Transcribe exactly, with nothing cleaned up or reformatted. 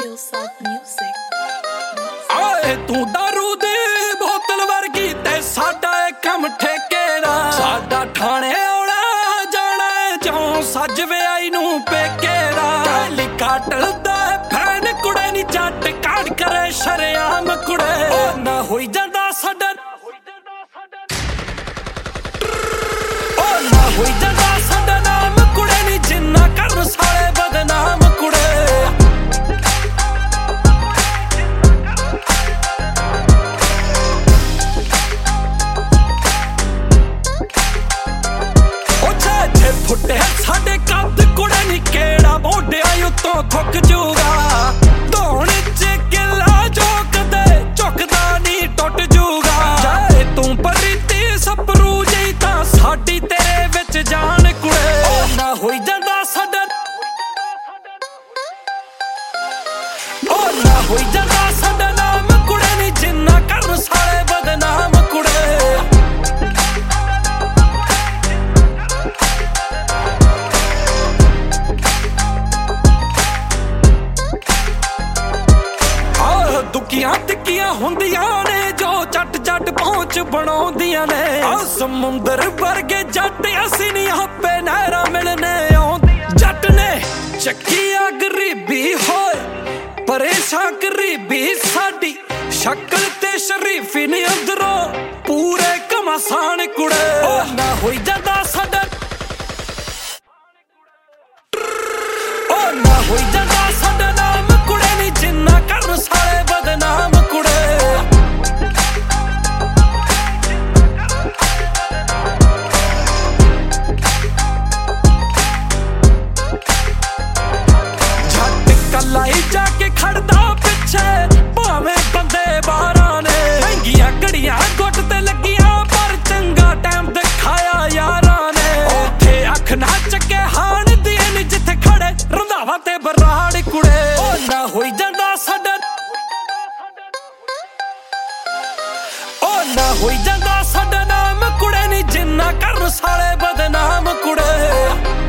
Hillside Music. ਆਏ ਤੂੰ ਦਾਰੂ ਦੀ ਬੋਤਲ ਵਰਗੀ ਤੇ ਸਾਡਾ ਇਹ ਕੰਮ ਠੇਕੇ ਦਾ। ਸਾਡਾ ਠਾਣੇ ਆਉਣਾ ਜਾਣਾ ਜਿਉਂ ਸੱਜ ਵਿਆਹੀ ਨੂੰ ਪੇਕੇ ਦਾ। ਕਾਲੀ ਕਾਟਲ ਦਾ ਫੈਨ ਕੁੜੇ ਨੀ ਜੱਟ ਕਾੜ ਕਰੇ ਸ਼ਰਿਆਮ ਕੁੜੇ। ਉਹ ਨਾ ਹੋਈ ਜਾਂਦਾ ਸਾਡਾ ਉਹ ਨਾ ਹੋਈ ਜਾਂਦਾ ਸਾਡਾ ਨਾਮ ਕੁੜੇ ਨੀ ਜਿੰਨਾ ਕਰਨ ਸਾਲੇ ਬਦਨਾਮ ਕੁੜੇ। ਫੁੱਟੇ ਸਾਡੇ ਕੱਦ ਕੁੜੇ ਨੀ ਕਿਹੜਾ ਮੋਢਿਆਂ ਉੱਤੋਂ ਥੁੱਕ ਜੂਗਾ। ਧੌਣ ਚ ਕਿੱਲਾ ਜੋ ਕਦੇ ਝੁਕਦਾ ਨੀ ਟੁੱਟ ਜੂਗਾ। ਜੇ ਤੂੰ ਪਰੀਤੀ ਸਪਰੂ ਜਿਹੀ ਤਾਂ ਸਾਡੀ ਤੇਰੇ ਵਿੱਚ ਜਾਨ ਕੁੜੇ। ਉਹ ਨਾ ਹੋਈ ਜਾਂਦਾ ਸਾਡਾ ਉਹ ਨਾ ਹੋਈ ਜਾਂਦਾ ਸਾਡਾ ਨਾਮ ਕੁੜੇ ਨੀ ਜਿੰਨਾ ਕਰਨ ਸਾਲੇ ਬਦਨਾਮ ਕੁੜੇ। ਦੁੱਕੀਆਂ ਤਿੱਕੀਆਂ ਹੁੰਦੀਆਂ ਨੇ ਜੋ ਚੱਟ ਚੱਟ ਪਹੁੰਚ ਬਣਾਉਂਦੀਆਂ ਨੇ। ਆ ਸਮੁੰਦਰ ਵਰਗੇ ਜੱਟ ਅਸੀਂ ਨੀ ਆਪੇ ਨਹਿਰਾਂ ਮਿਲਨੇ ਆਉਂਦੀਆਂ। ਜੱਟ ਨੇ ਚੱਕੀ ਆ ਗਰੀਬੀ ਹੋਏ ਪਰੇਸ਼ਾਨ ਗਰੀਬੀ ਸਾਡੀ ਸ਼ਕਲ ਤੇ ਸ਼ਰੀਫੀ ਨੀ ਅੰਦਰੋਂ ਪੂਰੇ ਘਮਾਸਾਨ ਕੁੜੇ। ਉਹ ਨਾ ਹੋਈ ਜਾਂਦਾ ਸਾਡਾ ਉਹ ਨਾ ਹੋਈ ਜਾਂਦਾ ਸਾਡਾ ਨਾਮ ਕੁੜੇ ਨੀ ਜਿੰਨਾ ਕਰਨ ਸਾਲੇ ਬਦਨਾਮ ਕੁੜੇ। ਜੱਟ ਕੱਲਾ ਹੀ ਜਾ ਕੇ ਖੜਦਾ ਪਿੱਛੇ ਭਾਵੇਂ ਬੰਦੇ ਬਾਰਾਂ ਨੇ। ਮਹਿੰਗੀਆਂ ਘੜੀਆਂ ਗੁੱਟ ਤੇ ਲੱਗੀਆਂ ਪਰ ਚੰਗਾ ਟਾਈਮ ਦਿਖਾਇਆ ਯਾਰਾਂ ਨੇ। ਉੱਥੇ ਅੱਖ ਨਾ ਚੱਕੇ ਹਾਣ ਦੀ ਨੀ ਜਿੱਥੇ ਖੜੇ ਰੰਧਾਵਾ ਤੇ ਬਰਾੜ ਕੁੜੇ। ਉਹ ਨਾ ਹੋਈ ਜਾਂਦਾ ਸਾਡਾ ਉਹ ਨਾ ਹੋਈ ਜਾਂਦਾ ਸਾਡਾ ਨਾਮ ਕੁੜੇ ਨੀ ਜਿੰਨਾ ਕਰਨ ਸਾਲੇ ਬਦਨਾਮ ਕੁੜੇ।